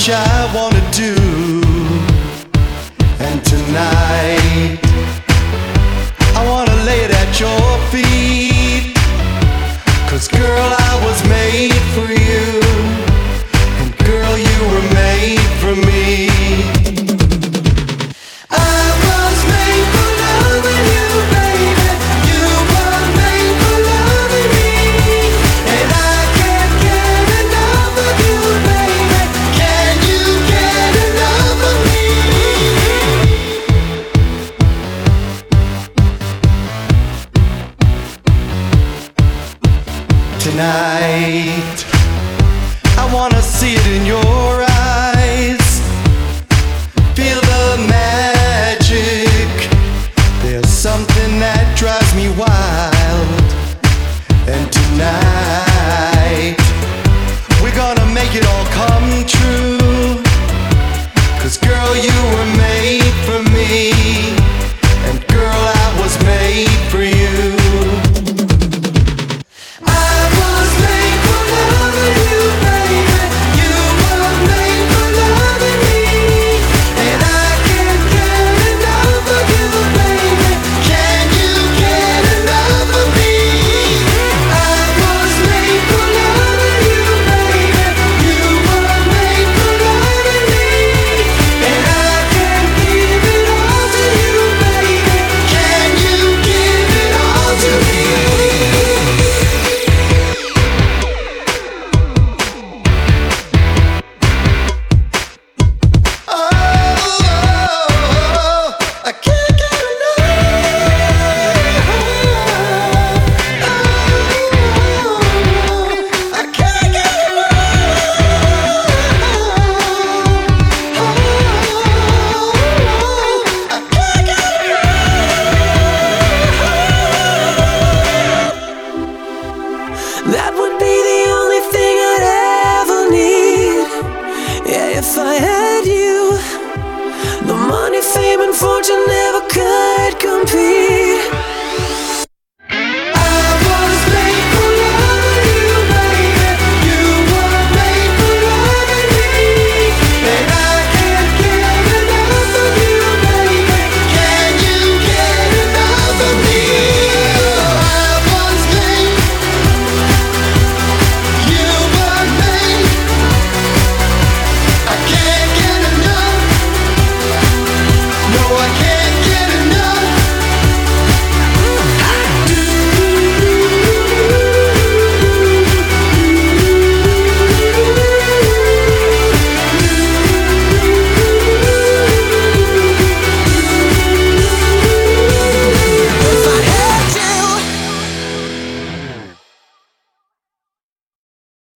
much I wanna do. And tonight I wanna lay it at your feet. 'Cause girl, I was made for you, and girl, you were made for me. I was made for loving you, baby. You were made for loving me, and I can't get enough of you, baby. Can you get enough of me? Tonight I wanna see it in your eyes. Feel the magic. There's something that drives me wild. And tonight we're gonna make it all come true. 'Cause girl, you were made for me.